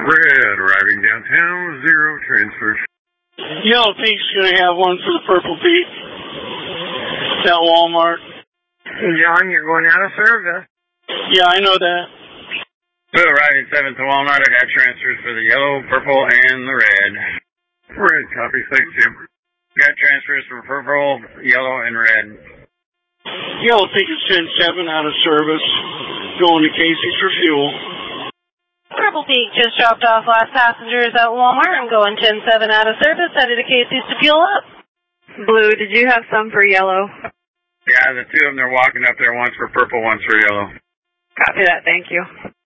Red arriving downtown, 0 transfers. Yellow Peak's going to have one for the Purple Peak. At Walmart. John, you're going out of service. Yeah, I know that. Blue arriving 7 to Walmart. I got transfers for the yellow, purple, and the red. Red, copy, thank you. Got transfers for purple, yellow, and red. Yellow Peak is 10-7 out of service. Going to Casey's for fuel. Purple Peak just dropped off last passengers at Walmart. I'm going 10-7 out of service. Headed to Casey's to fuel up. Blue, did you have some for yellow? Yeah, the two of them, they're walking up there, one's for purple, one's for yellow. Copy that, thank you.